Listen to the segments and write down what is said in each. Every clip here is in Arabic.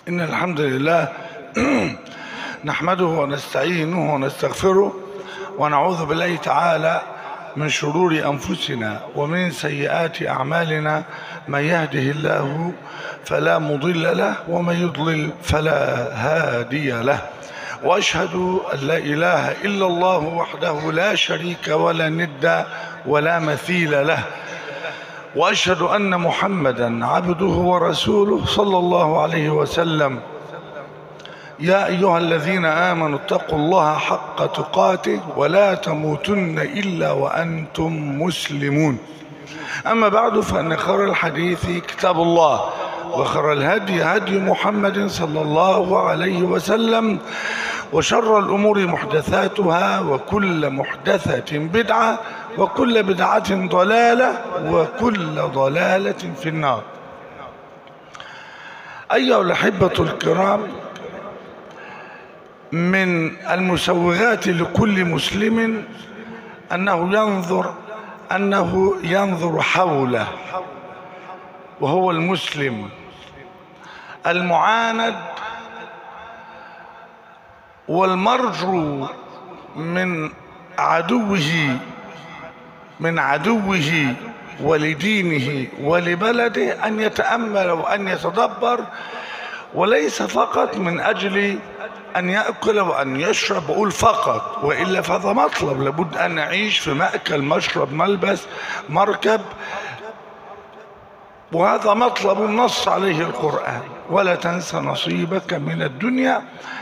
إن الحمد لله نحمده ونستعينه ونستغفره ونعوذ بالله تعالى من شرور أنفسنا ومن سيئات أعمالنا. من يهده الله فلا مضل له ومن يضلل فلا هادي له، وأشهد أن لا إله إلا الله وحده لا شريك ولا ند ولا مثيل له، وأشهد أن محمدا عبده ورسوله صلى الله عليه وسلم. يا أيها الذين آمنوا اتقوا الله حق تقاته ولا تموتن إلا وأنتم مسلمون. أما بعد، فإن خير الحديث كتاب الله، وخير الهدي هدي محمد صلى الله عليه وسلم، وشر الأمور محدثاتها، وكل محدثة بدعة، وكل بدعة ضلالة، وكل ضلالة في النار. أيها الأحبة الكرام، من المسوغات لكل مسلم أنه ينظر حوله، وهو المسلم المعاند والمرجو من عدوه ولدينه ولبلده أن يتأمل وأن يتدبر، وليس فقط من أجل أن يأكل وأن يشرب، بقول فقط، وإلا فهذا مطلب. لابد أن نعيش في مأكل مشرب ملبس مركب، وهذا مطلب نص عليه القرآن: ولا تنس نصيبك من الدنيا.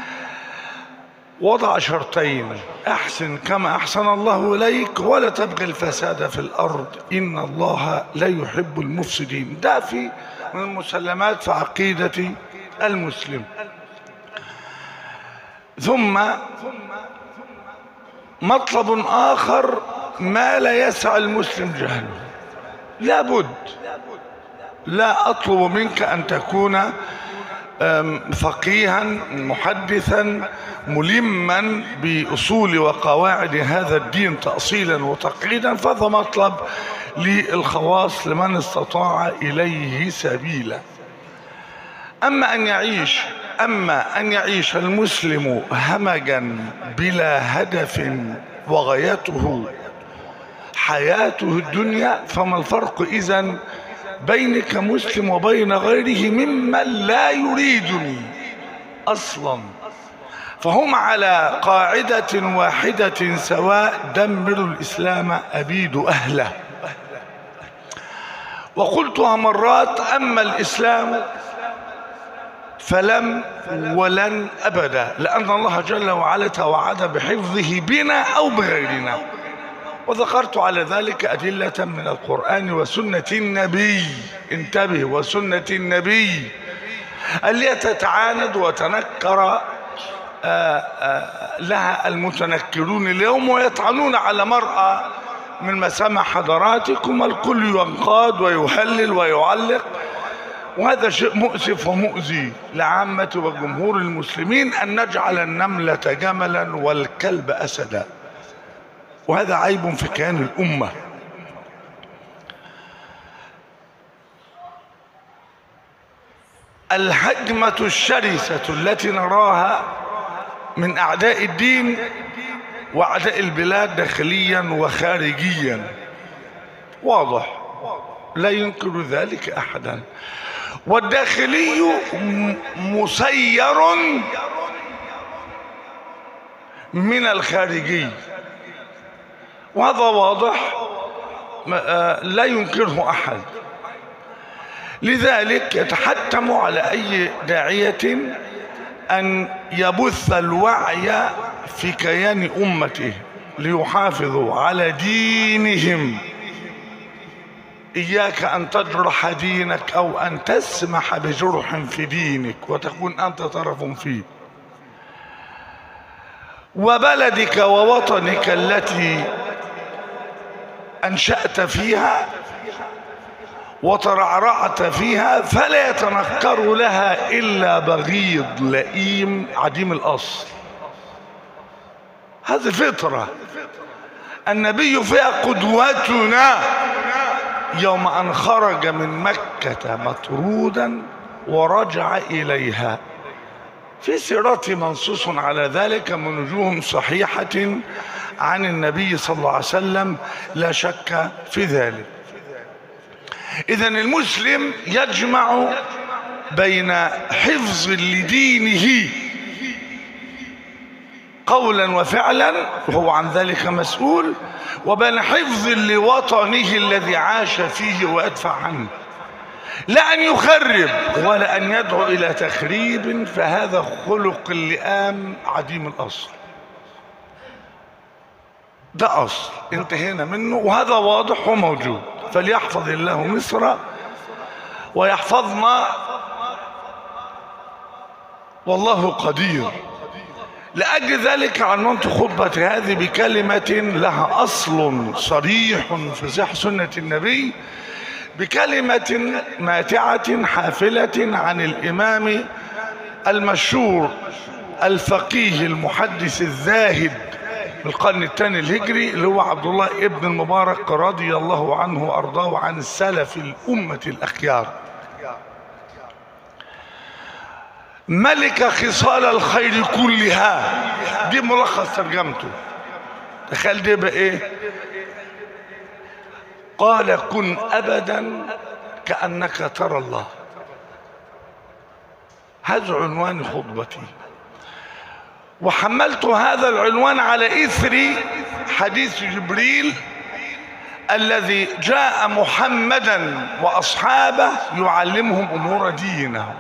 وضع شرطين: أحسن كما أحسن الله إليك، ولا تبغي الفساد في الأرض، إن الله لا يحب المفسدين. ده من المسلمات في عقيدة المسلم. ثم مطلب آخر ما لا يسع المسلم جهله. لابد، لا أطلب منك أن تكون فقيها محدثا ملما بأصول وقواعد هذا الدين تأصيلا وتقعيدا، فهذا مطلب للخواص لمن استطاع إليه سبيلا. أما أن يعيش المسلم همجا بلا هدف وغايته حياته الدنيا، فما الفرق إذن بينك مسلم وبين غيره ممن لا يريدني أصلا؟ فهم على قاعدة واحدة سواء: دمروا الإسلام أبيدوا أهله. وقلتها مرات: أما الإسلام فلم ولن أبدا، لأن الله جل وعلا توعد بحفظه بنا أو بغيرنا. وذكرت على ذلك أدلة من القرآن وسنة النبي. انتبه: وسنة النبي اللي تتعاند وتنكر لها المتنكرون اليوم، ويطعنون على مرأة من مسامع حضراتكم. الكل ينقاد ويهلل ويعلق، وهذا شيء مؤسف ومؤذي لعامة وجمهور المسلمين، أن نجعل النملة جملا والكلب أسدا، وهذا عيب في كيان الأمة. الهجمة الشرسة التي نراها من أعداء الدين وأعداء البلاد داخليا وخارجيا واضح، لا ينكر ذلك أحدا. والداخلي مسير من الخارجي، وهذا واضح لا ينكره أحد. لذلك يتحتم على أي داعية أن يبث الوعي في كيان أمته ليحافظوا على دينهم. إياك أن تجرح دينك أو أن تسمح بجرح في دينك وتكون أنت طرف فيه. وبلدك ووطنك التي أنشأت فيها وترعرعت فيها، فلا يتنكر لها إلا بغيض لئيم عديم الأصل. هذه فطرة النبي فيها قدوتنا، يوم أن خرج من مكة مطرودا ورجع إليها في سيرته منصوص على ذلك من وجوه صحيحة عن النبي صلى الله عليه وسلم، لا شك في ذلك. إذن المسلم يجمع بين حفظ لدينه قولا وفعلا وهو عن ذلك مسؤول، وبين حفظ لوطنه الذي عاش فيه ويدفع عنه، لا أن يخرب ولا أن يدعو إلى تخريب، فهذا خلق اللئام عديم الأصل. ده أصل انتهينا منه، وهذا واضح وموجود. فليحفظ الله مصر ويحفظنا والله قدير. لأجل ذلك عنونت خطبة هذه بكلمة لها أصل صريح في صحيح سنة النبي، بكلمة ماتعة حافلة عن الإمام المشهور الفقيه المحدث الزاهد في القرن الثاني الهجري، اللي هو عبد الله ابن المبارك رضي الله عنه وأرضاه عن السلف الأمة الأخيار. ملك خصال الخير كلها، دي ملخص ترجمته. تخيل دي بقى ايه؟ قال: كن أبدا كأنك ترى الله. هذا عنوان خطبتي، وحملت هذا العنوان على إثر حديث جبريل الذي جاء محمدا وأصحابه يعلمهم أمور دينهم.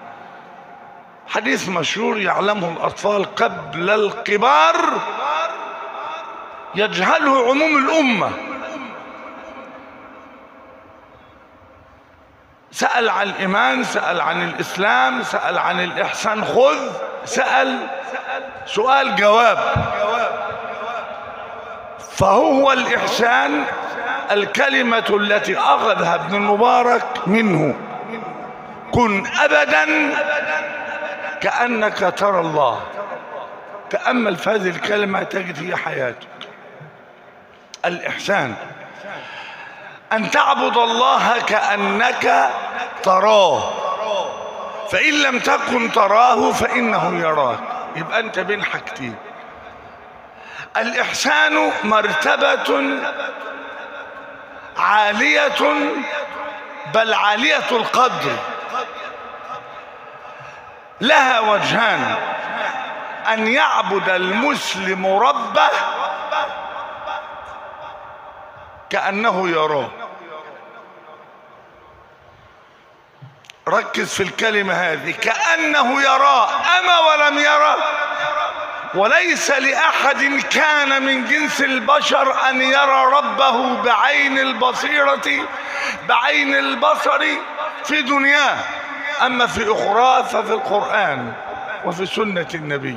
حديث مشهور يعلمه الأطفال قبل الكبار، يجهله عموم الأمة. سأل عن الإيمان، سأل عن الإسلام، سأل عن الإحسان، خذ سأل سؤال جواب. فهو الإحسان الكلمة التي أخذها ابن المبارك منه: كن أبدا كأنك ترى الله. تأمل في هذه الكلمة تجد هي حياتك. الإحسان أن تعبد الله كأنك تراه، فإن لم تكن تراه فإنه يراك. يبقى أنت بين حاجتين. الإحسان مرتبة عالية، بل عالية القدر، لها وجهان: أن يعبد المسلم ربه كأنه يراه. ركز في الكلمة هذه، كأنه يراه، أما ولم يرى. وليس لأحد كان من جنس البشر أن يرى ربه بعين البصيرة، بعين البصر في دنياه، أما في أخرى ففي القرآن وفي سنة النبي.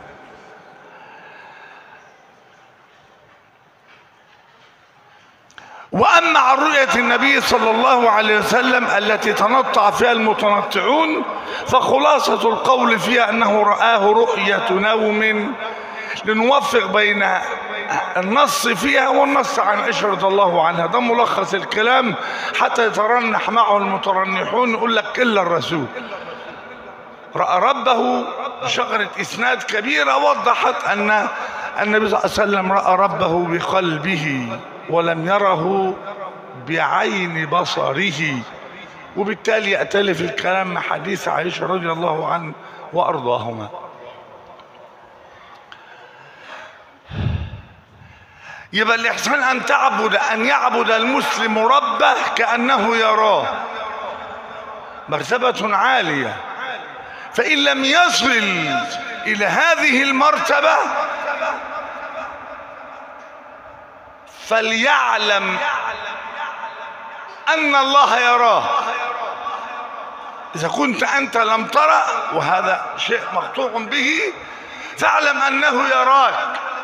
وأما عن رؤية النبي صلى الله عليه وسلم التي تنطع فيها المتنطعون، فخلاصة القول فيها أنه رآه رؤية نوم، لنوفق بين النص فيها والنص عن عائشة رضي الله عنها. ده ملخص الكلام حتى يترنح معه المترنحون، يقول لك إلا الرسول رأى ربه. شجرة إسناد كبيرة وضحت أن النبي صلى الله عليه وسلم رأى ربه بقلبه ولم يره بعين بصره، وبالتالي يأتلف الكلام مع حديث عائشة رضي الله عنه وأرضاهما. يبقى الإحسان أن يعبد المسلم ربه كأنه يراه، مرتبة عالية. فإن لم يصل إلى هذه المرتبة فليعلم أن الله يراه. إذا كنت أنت لم ترى، وهذا شيء مقطوع به، فاعلم أنه يراك،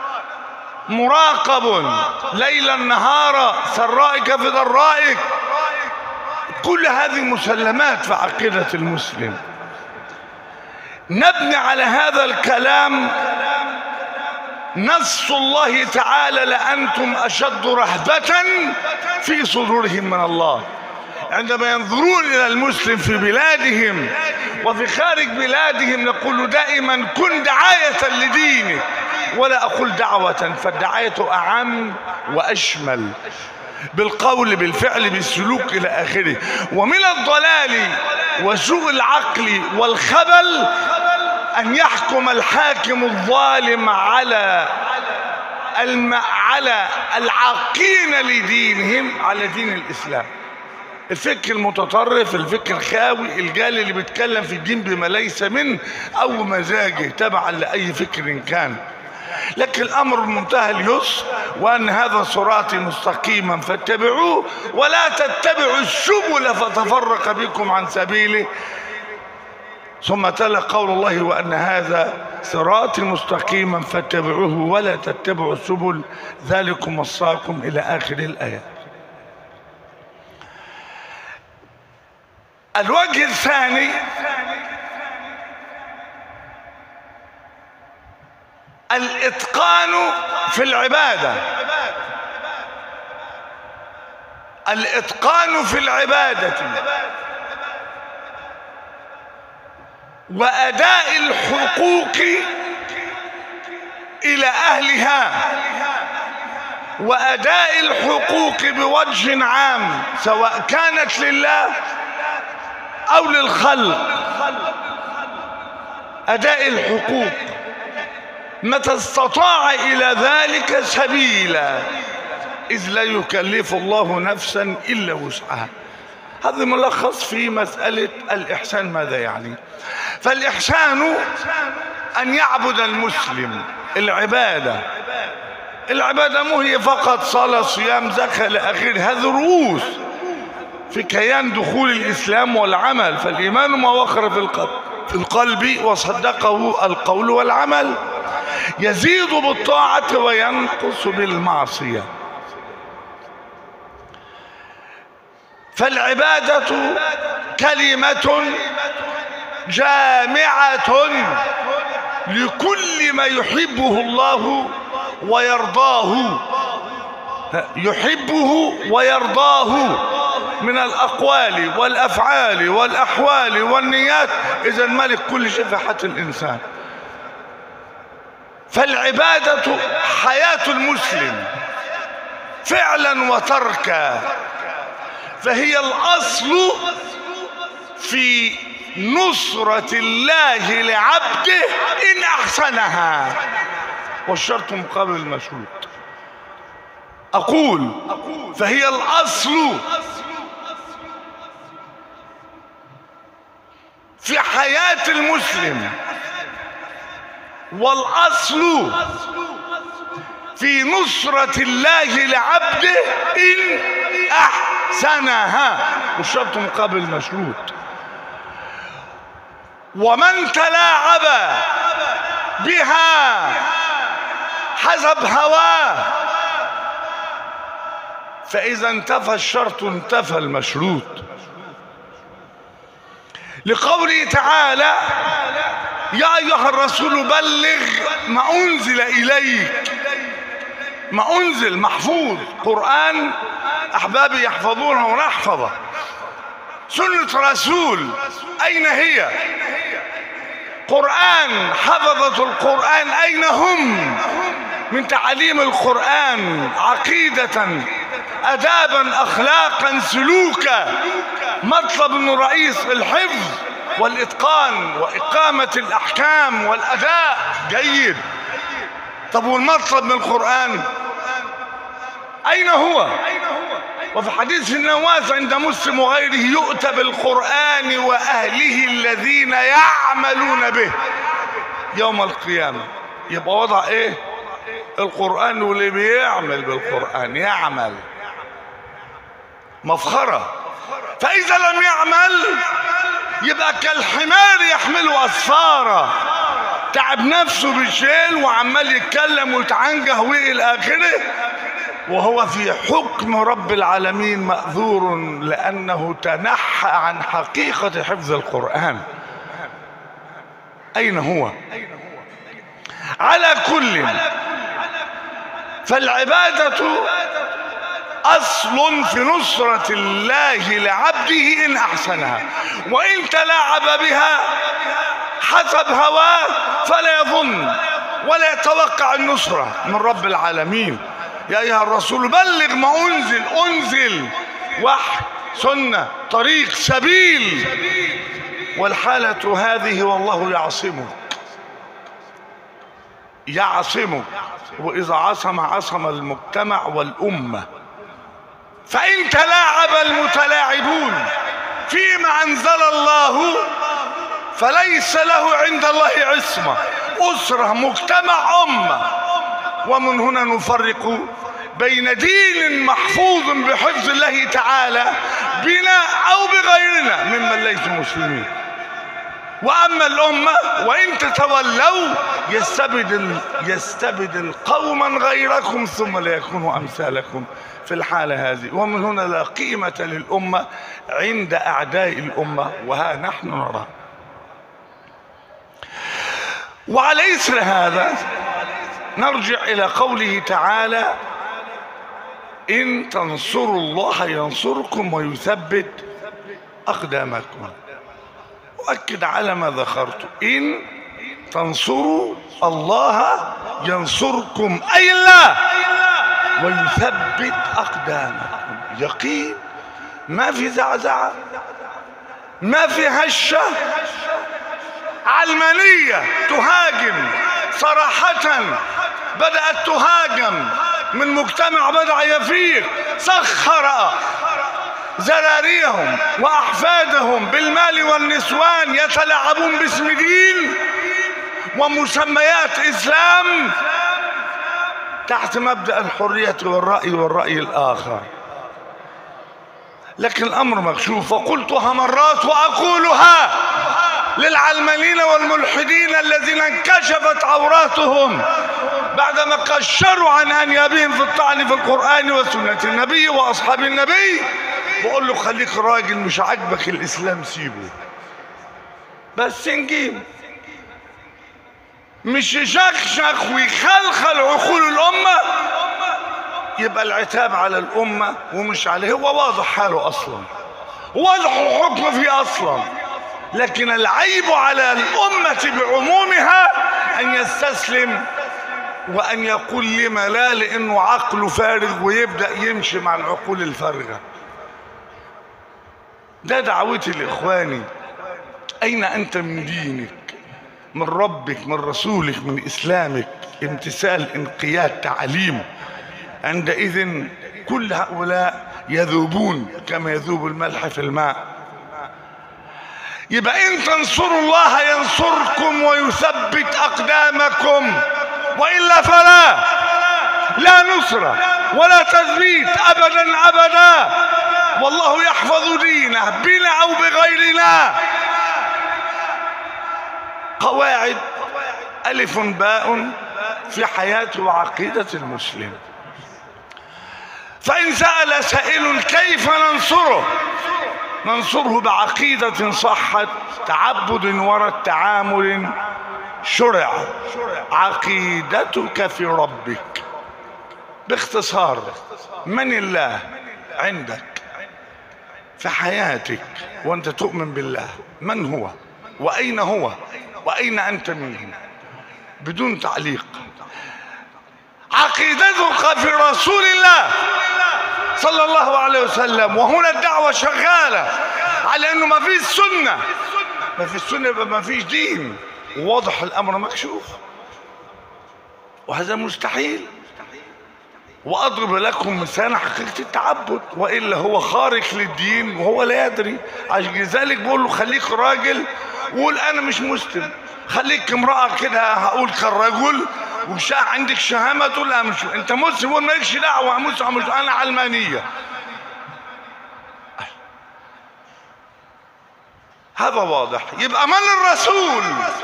مراقب ليلا نهارا، سرائك في ضرائك. كل هذه مسلمات في عقيدة المسلم. نبني على هذا الكلام نص الله تعالى: لأنتم أشد رهبة في صدورهم من الله. عندما ينظرون إلى المسلم في بلادهم وفي خارج بلادهم نقول دائما كن دعاية لدينك، ولا أقول دعوة، فالدعاية أعم وأشمل، بالقول بالفعل بالسلوك إلى آخره. ومن الضلال وسوء العقل والخبل أن يحكم الحاكم الظالم على العاقين لدينهم على دين الإسلام. الفكر المتطرف، الفكر الخاوي، الجال اللي بيتكلم في الدين بما ليس منه أو مزاجه تبعا لأي فكر كان. لكن الأمر منتهى اليسر، وأن هذا صراطي مستقيما فاتبعوه ولا تتبعوا السبل فتفرق بكم عن سبيله. ثم تلا قول الله وأن هذا صراطي مستقيما فاتبعوه ولا تتبعوا السبل ذلكم وصاكم إلى آخر الآية. الوجه الثاني الإتقان في العبادة. الإتقان في العبادة وأداء الحقوق إلى أهلها، وأداء الحقوق بوجه عام سواء كانت لله أو للخلق. أداء الحقوق متى استطاع إلى ذلك سبيلا، إذ لا يكلف الله نفسا إلا وسعها. هذا ملخص في مسألة الإحسان. ماذا يعني؟ فالإحسان أن يعبد المسلم العبادة. العبادة مو هي فقط صلاة صيام زكاة إلى آخره، هذه رؤوس في كيان دخول الإسلام والعمل. فالإيمان ما وقر في القلب وصدقه القول والعمل، يزيد بالطاعة وينقص بالمعصية. فالعبادة كلمة جامعة لكل ما يحبه الله ويرضاه، يحبه ويرضاه من الأقوال والأفعال والأحوال والنيات. إذا ملك كل شيء في حياة الإنسان. فالعبادة حياة المسلم فعلا وتركا، فهي الأصل في نصرة الله لعبده إن أحسنها، والشرط مقابل المشروط. أقول فهي الأصل في حياة المسلم، والأصل في نصرة الله لعبده إن أحسنها، والشرط مقابل المشروط. ومن تلاعب بها حسب هواه فإذا انتفى الشرط انتفى المشروط. لقوله تعالى يا أيها الرسول بلغ ما أنزل إليك. ما أنزل محفوظ، قرآن أحبابي يحفظونه ونحفظه. سنة رسول أين هي؟ قرآن، حفظة القرآن أين هم من تعليم القرآن عقيدة أدابا أخلاقا سلوكا؟ مطلب من رئيس الحفظ والإتقان وإقامة الأحكام والأداء جيد. طب والمطلب من القرآن أين هو؟ وفي حديث النواس عند مسلم وغيره يؤتى بالقرآن وأهله الذين يعملون به يوم القيامة. يبقى وضع إيه؟ القرآن، واللي بيعمل بالقرآن يعمل مفخرة. فإذا لم يعمل يبقى كالحمار يحمل أسفارا، تعب نفسه بالشيل وعمال يتكلم ويتعنجه وإلى آخره، وهو في حكم رب العالمين مأذور لأنه تنحى عن حقيقة حفظ القرآن. أين هو؟ على كل، فالعبادة أصل في نصرة الله لعبده إن أحسنها، وإن تلاعب بها حسب هواه فلا يظن ولا يتوقع النصرة من رب العالمين. يا أيها الرسول بلغ ما أنزل وحي، سنة، طريق، سبيل، والحالة هذه والله يعصمك، وإذا عصم المجتمع والأمة. فإن تلاعب المتلاعبون فيما أنزل الله فليس له عند الله عصمة، أسرة، مجتمع، أمة. ومن هنا نفرق بين دين محفوظ بحفظ الله تعالى بنا أو بغيرنا ممن ليسوا مسلمين. وأما الأمة وإن تتولوا يستبدل قوما غيركم ثم لا يكونوا أمثالكم في الحالة هذه. ومن هنا لا قيمة للأمة عند أعداء الأمة، وها نحن نرى. وعلى إثر هذا نرجع إلى قوله تعالى: إن تنصروا الله ينصركم ويثبت أقدامكم. أؤكد على ما ذكرت: إن تنصروا الله ينصركم، أي الله، ويثبت أقدامكم. يقين، ما في زعزعة، ما في هشة، علمانية تهاجم صراحة، بدأت تهاجم من مجتمع بدأ يفيق، سخر ذراريهم وأحفادهم بالمال والنسوان يتلاعبون باسم دين ومسميات إسلام تحت مبدأ الحرية والرأي الآخر. لكن الأمر مكشوف، وقلتها مرات وأقولها للعلمانيين والملحدين الذين انكشفت عوراتهم بعدما قشروا عن أنيابهم في الطعن في القرآن وسنة النبي وأصحاب النبي. بقول له: خليك راجل، مش عاجبك الإسلام سيبه، بس نجيب، مش يشخشخ ويخلخل عقول الأمة، يبقى العتاب على الأمة ومش عليه. هو واضح حاله أصلا، واضح الحكم فيه أصلا، لكن العيب على الأمة بعمومها أن يستسلم وأن يقول لما لا، لأنه عقله فارغ ويبدأ يمشي مع العقول الفارغة. ده دعوتي لإخواني: أين أنت من دينك، من ربك، من رسولك، من إسلامك؟ امتثال، انقياد، تعليم. عندئذ كل هؤلاء يذوبون كما يذوب الملح في الماء. يبقى إن تنصروا الله ينصركم ويثبت أقدامكم، وإلا فلا، لا نصرة ولا تثبيت أبدا أبدا. والله يحفظ دينه بنا أو بغيرنا. قواعد ألف باء في حياة وعقيدة المسلم. فإن سأل سائل كيف ننصره بعقيدة صحت، تعبد ورد، تعامل شرع. عقيدتك في ربك. باختصار: من الله عندك في حياتك وأنت تؤمن بالله؟ من هو وأين هو وأين أنت منه؟ بدون تعليق. عقيدتك في رسول الله صلى الله عليه وسلم. وهنا الدعوة شغالة على أنه ما فيش سنة، ما فيش سنة يبقى ما فيش دين. واضح الأمر مكشوف، وهذا مستحيل. وأضرب لكم مثال حقيقة التعبد، وإلا هو خارق للدين وهو لا يدري. عشان ذلك بقول له: خليك راجل وقول أنا مش مسلم. خليك امرأة كده هقول كالرجل، عندك شهامة تقول لا مش أنت مسلم، وما لكش دعوة مسلم، أنا علمانية. هذا واضح. يبقى من الرسول؟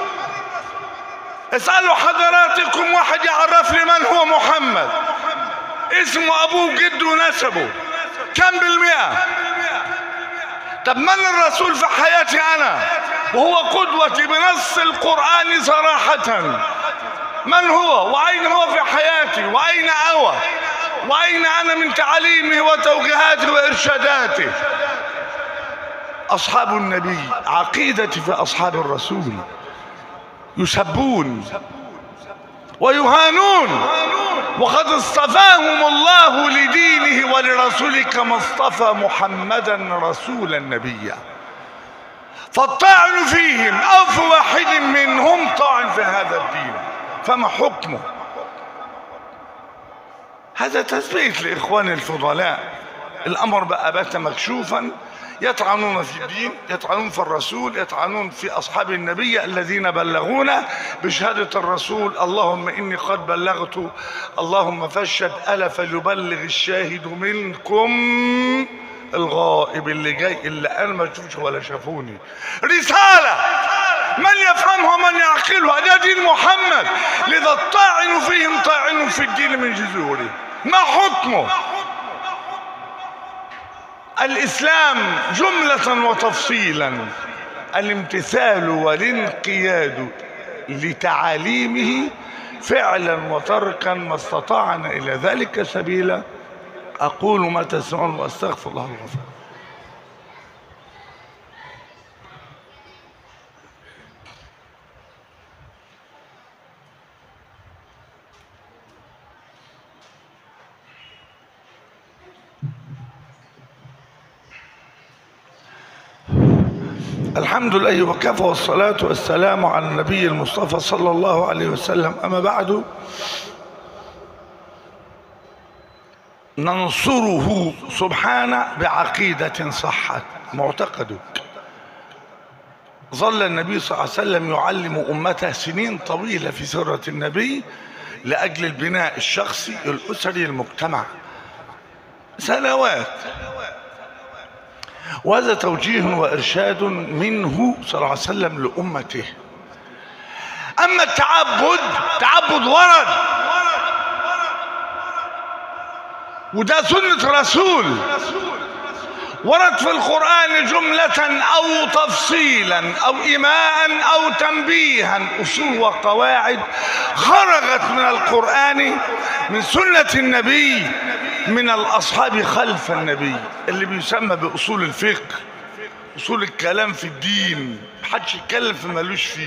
اسألوا حضراتكم واحد يعرف لي من هو محمد، اسمه أبوه جده نسبه كم بالمئة؟ طب من الرسول في حياتي أنا وهو قدوتي بنص القرآن صراحة؟ من هو وأين هو في حياتي وأين أوى وأين أنا من تعليمه وتوجيهاته وإرشاداته؟ أصحاب النبي عقيدتي في أصحاب الرسول يسبون ويهانون، وقد اصطفاهم الله لدينه ولرسوله كما اصطفى محمدا رسولا نبيا، فالطاعن فيهم أو في واحد منهم طاعن في هذا الدين، فما حكمه؟ هذا تثبيت لإخواني الفضلاء. الأمر بقى بات مكشوفا، يطعنون في الدين، يطعنون في الرسول، يطعنون في أصحاب النبي الذين بلغونا بشهادة الرسول اللهم إني قد بلغت اللهم فاشهد ألا فليبلغ الشاهد منكم الغائب، اللي جاي اللي أنا ما شفتش ولا شافوني. رسالة من يفهمها من يعقلها، ده دين محمد. لذا الطاعن فيهم طاعن في الدين من جذوره. ما حكمه؟ الإسلام جملة وتفصيلا الامتثال والانقياد لتعاليمه فعلا وتركا ما استطعنا إلى ذلك سبيلا. أقول ما تسمعون وأستغفر الله الغفور. الحمد لله وكفى، والصلاة والسلام على النبي المصطفى صلى الله عليه وسلم. أما بعد، ننصره سبحانه بعقيدة صحت معتقدك. ظل النبي صلى الله عليه وسلم يعلم أمته سنين طويلة في سيرة النبي لأجل البناء الشخصي الأسري المجتمع، سنوات، وهذا توجيه وإرشاد منه صلى الله عليه وسلم لأمته. أما التعبد، تعبد ورد، وده سنة رسول، ورد في القرآن جملة أو تفصيلا أو إيماء أو تنبيها، أصول وقواعد خرجت من القرآن من سنة النبي من الأصحاب خلف النبي، اللي بيسمى بأصول الفقه، أصول الكلام في الدين. محدش يتكلم في مالوش فيه،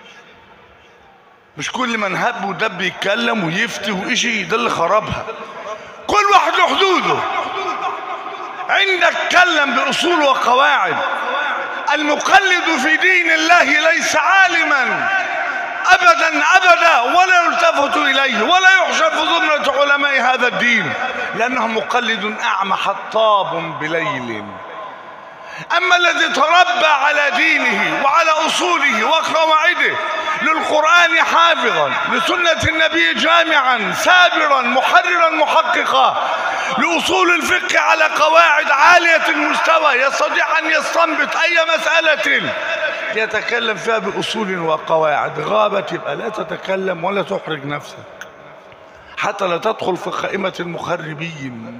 مش كل من هب ودب يتكلم ويفتي وإشي، ده اللي خربها. كل واحد له حدوده. عندك تكلم بأصول وقواعد. المقلد في دين الله ليس عالما أبدا أبدا، ولا يلتفت إليه ولا يحشر في زمرة علماء هذا الدين، لأنه مقلد أعمى حطاب بليل. أما الذي تربى على دينه وعلى أصوله وقواعده، للقرآن حافظا، لسنة النبي جامعا سابرا محررا محققا، لأصول الفقه على قواعد عالية المستوى، يستطيع أن يستنبط أي مسألة يتكلم فيها بأصول وقواعد. غابت يبقى لا تتكلم ولا تحرج نفسك حتى لا تدخل في قائمة المخربين.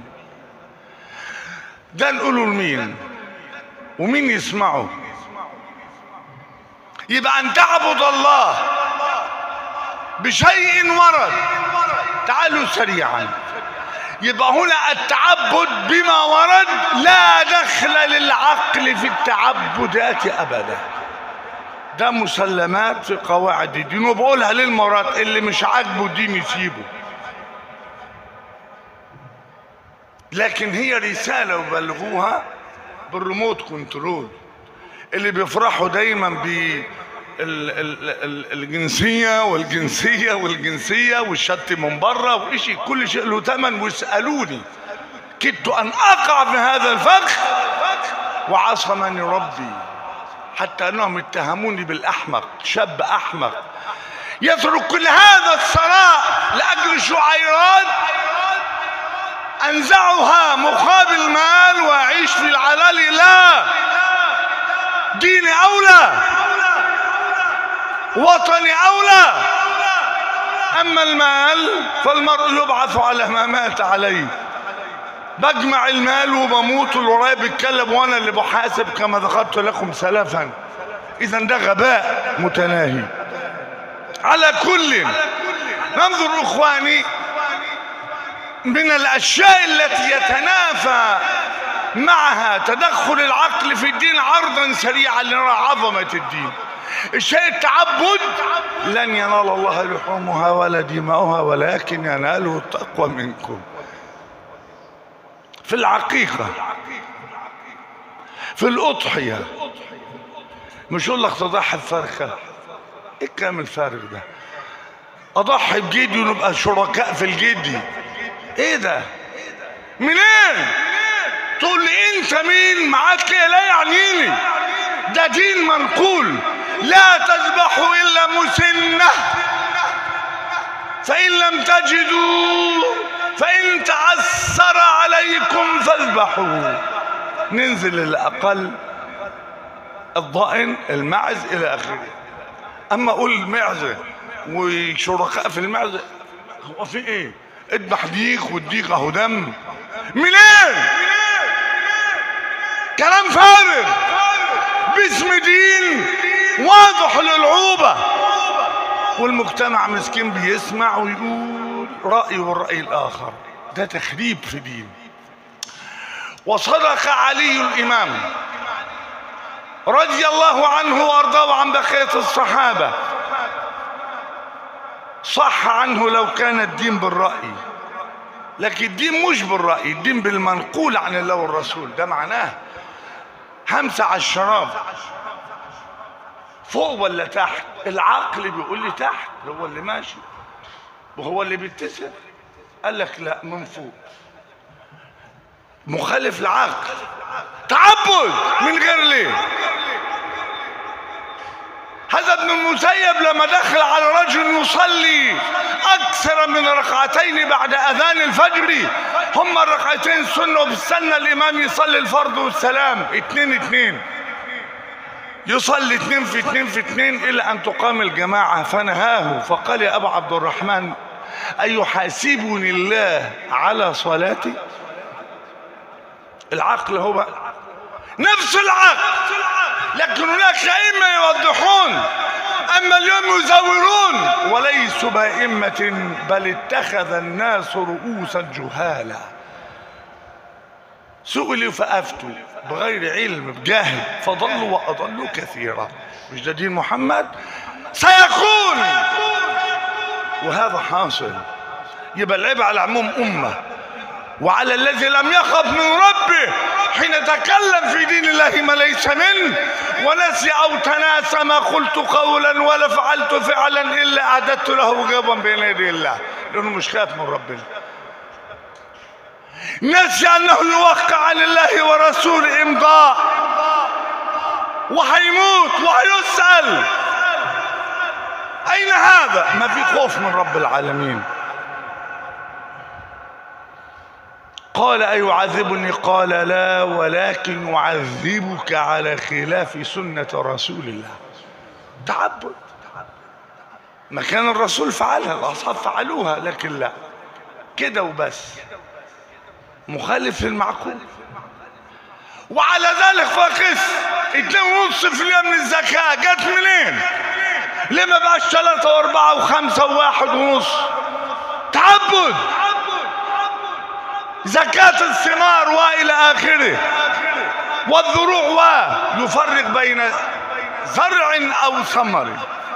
ده نقوله لمين ومين يسمعه؟ يبقى أن تعبد الله بشيء ورد. تعالوا سريعا. يبقى هنا التعبد بما ورد، لا دخل للعقل في التعبدات أبدا. ده مسلمات في قواعد الدين، وبقولها للمرات اللي مش عاجبه الدين يسيبه، لكن هي رسالة وبلغوها بالريموت كنترول. اللي بيفرحوا دايما بالجنسية والجنسية والجنسية والشت من بره وإشي، كل شيء له ثمن. واسألوني، كدت أن أقع في هذا الفخ وعصمني ربي، حتى أنهم اتهموني بالأحمق، شاب أحمق يترك كل هذا الثراء لأجل شعيرات أنزعها مقابل مال وأعيش في العلالي. لا، ديني أولى، وطني أولى. أما المال فالمرء يبعث على ما مات عليه. بجمع المال وبموت، والورايا بيتكلم وانا اللي بحاسب كما ذكرت لكم سلفا. اذا ده غباء متناهي. على كل ننظر اخواني، من الأشياء التي يتنافى معها تدخل العقل في الدين عرضا سريعا لنرى عظمة الدين. الشيء التعبد لن ينال الله لحومها ولا دماؤها ولكن يناله التقوى منكم. في العقيقة، في الأضحية، مش يقول لك تضحي بفرخة؟ ايه الكلام الفارغ ده؟ اضحي بجدي ونبقى شركاء في الجدي؟ ايه ده؟ منين؟ تقول لي انت مين معاك كده؟ لا يعنيني، ده دين منقول. لا تذبحوا الا مسنة، فان لم تجدوا فان تعسر عليكم فاذبحوا. ننزل الاقل الضأن، المعز الى اخره. اما اقول المعزة وشركاء في المعزة، هو في ايه؟ اذبح ديك والديك اهو دم. منين؟ كلام فارغ باسم دين واضح للعوبة، والمجتمع مسكين بيسمع ويقول رأي والرأي الآخر. ده تخريب في دين. وصدق علي الإمام رضي الله عنه وارضاه عن بقية الصحابة. صح عنه لو كان الدين بالرأي، لكن الدين مش بالرأي، الدين بالمنقول عن الله والرسول. ده معناه همسة على الشراب فوق ولا تحت؟ العقل بيقول لي تحت، هو اللي ماشي وهو اللي بيتسع. قال لك لا، من فوق. مخالف العقل، تعبد من غير ليه. هذا ابن المسيب لما دخل على رجل يصلي اكثر من ركعتين بعد اذان الفجر، هما الركعتين سنه، وبستنى الامام يصلي الفرض والسلام 2-2، يصلي 2 في 2 في 2 الى ان تقام الجماعه. فنهاه فقال يا ابا عبد الرحمن ايحاسبني الله على صلاتي؟ العقل هو نفس العقل، لكن هناك ائمه يوضحون، اما اليوم يزورون وليسوا بائمه بل اتخذ الناس رؤوسا جهالا. سئلوا فافتوا بغير علم بجهل فضلوا واضلوا كثيرا. مش ده دين محمد؟ سيكون، وهذا حاصل. يبقى العيب على عموم امه وعلى الذي لم يخف من ربه حين تكلم في دين الله ما ليس منه، ونسي او تناسى ما قلت قولا ولا فعلت فعلا الا اعددت له جوابا بين يدي الله، لانه مش خاف من ربنا. نسي انه يوقع عن الله ورسوله امضاء، وهيموت وهيسأل. اين هذا؟ ما في خوف من رب العالمين. قال أيعذبني؟ قال لا، ولكن يعذبك على خلاف سنة رسول الله. تعبد، ما كان الرسول فعلها، الأصحاب فعلوها، لكن لا كده وبس، مخالف للمعقول. وعلى ذلك فقس 2.5% من الزكاة جت منين؟ ليه ما بقاش 3 و4 و5 و1.5؟ تعبد. زكاة الثمار وإلى آخره، والذروع، ويفرق بين زرع أو ثمر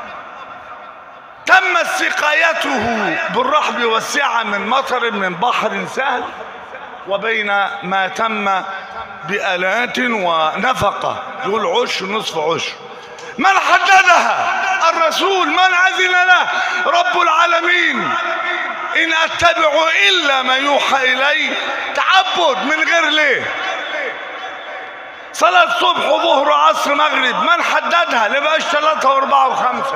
تمت سقايته بالرحب والسعة من مطر من بحر سهل، وبين ما تم بآلات ونفقة، يقول عشر نصف عشر. من حددها؟ الرسول. من أذن له؟ رب العالمين. إن أتبع إلا ما يوحى إلي. تعبد من غير ليه. صلاة صبح وظهر وعصر مغرب، من حددها؟ لبقاش 3 و4 و5.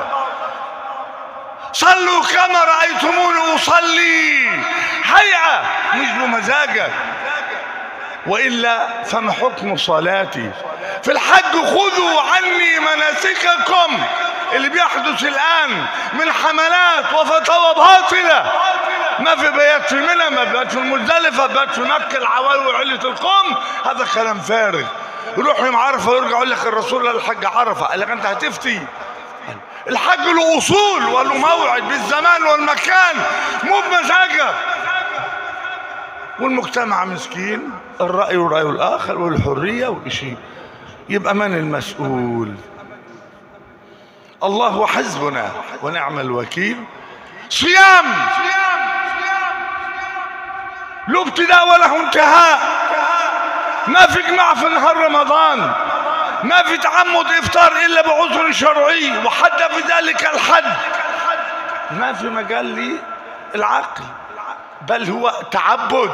صلوا كما رأيتموني أصلي، هيئة مش بمزاجك. وإلا فما حكم صلاتي؟ في الحج خذوا عني مناسككم. اللي بيحدث الآن من حملات وفتاوى باطلة، ما في بيات في منى، ما بيات في المزدلفة، بيات في مكة، العوالي وعلة القوم، هذا كلام فارغ. يروح يوم عرفة ويرجع يقول لك الرسول الحج عرفة. قال لك أنت هتفتي؟ الحج له أصول وله موعد بالزمان والمكان، مو بمزاجك. والمجتمع مسكين، الرأي ورأي الآخر والحرية والشيء. يبقى من المسؤول؟ الله حسبنا ونعم الوكيل. صيام له ابتداء وله انتهاء، ما في جماعة في نهار رمضان، ما في تعمد افطار الا بعذر شرعي وحد في ذلك الحد، ما في مجال للعقل، بل هو تعبد.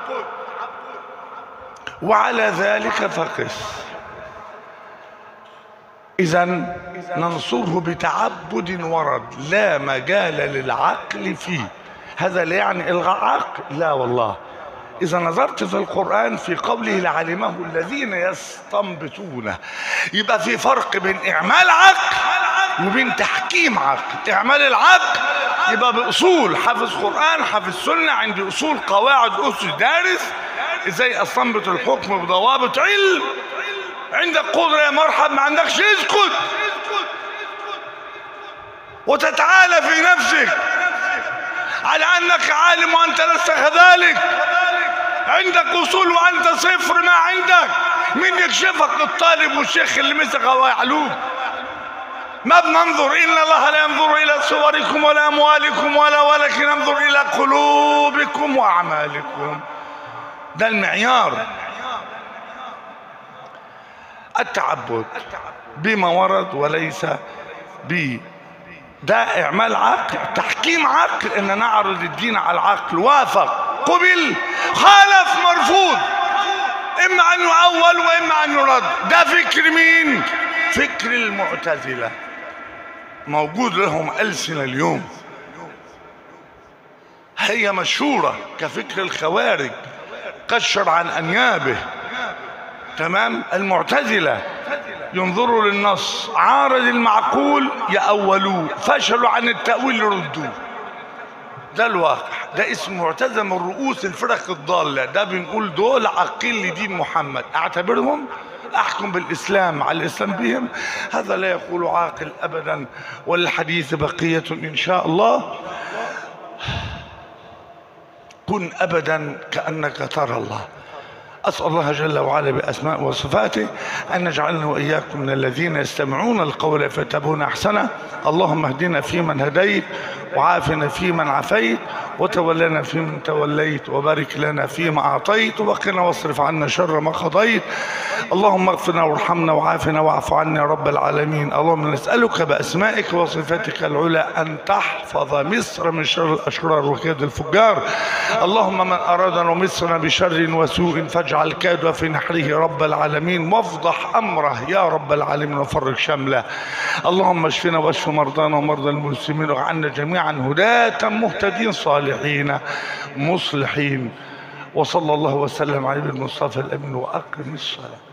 وعلى ذلك فقس. إذا ننصره بتعبد ورد، لا مجال للعقل فيه. هذا لا يعني إلغاء عقل، لا والله. إذا نظرت في القرآن في قوله لعلمه الذين يستنبطونه، يبقى في فرق بين إعمال عقل وبين تحكيم عقل. إعمال العقل يبقى بأصول، حافظ قرآن حافظ سنة، عندي أصول قواعد أسس دارس إزاي أستنبط الحكم بضوابط علم. عندك قدرة يا مرحب، ما عندكش اسكت وتتعالى في نفسك على أنك عالم وأنت لست كذلك. عندك أصول وأنت صفر، ما عندك. مين يكشفك؟ الطالب والشيخ اللي مسك ويعلوك. ما بننظر، إن الله لا ينظر إلى صوركم ولا أموالكم ولكن ينظر إلى قلوبكم وأعمالكم. ده المعيار. التعبد بما ورد وليس ب ده إعمال عقل. تحكيم عقل إن نعرض الدين على العقل، وافق قبل، خالف مرفوض، إما أن يؤول وإما أن يرد. ده فكر مين؟ فكر المعتزلة، موجود لهم ألسنة اليوم، هي مشهورة كفكر الخوارج، كشر عن أنيابه. تمام. المعتزلة ينظروا للنص، عارض المعقول يأولوه، فشلوا عن التأويل يردوه. ده الواقع. ده اسم معتزلة من رؤوس الفرق الضالة. ده بنقول دول عقيل لدين محمد، اعتبرهم احكم بالاسلام على الاسلام بهم. هذا لا يقول عاقل ابدا. والحديث بقية ان شاء الله. كن ابدا كأنك ترى الله. أسأل الله جل وعلا بأسماء وصفاته أن يجعلنا وإياكم من الذين يستمعون القول فيتبعون أحسنه. اللهم اهدنا فيمن هديت، وعافنا فيمن عافيت، وتولنا فيمن توليت، وبارك لنا فيما أعطيت، وقنا واصرف عنا شر ما قضيت. اللهم اغفرنا وارحمنا وعافنا واعف عنا يا رب العالمين. اللهم نسألك بأسمائك وصفاتك العلى أن تحفظ مصر من شر الأشرار وكيد الفجار. اللهم من أرادنا مصر بشر وسوء فاجعل كيده في نحره رب العالمين، وافضح أمره يا رب العالمين، وفرج شمله. اللهم اشفنا واشف مرضانا ومرضى المسلمين، واجعلنا جميعا هداة مهتدين صالحين مصلحين. وصلى الله وسلم على المصطفى الأمين. وأقم الصلاة.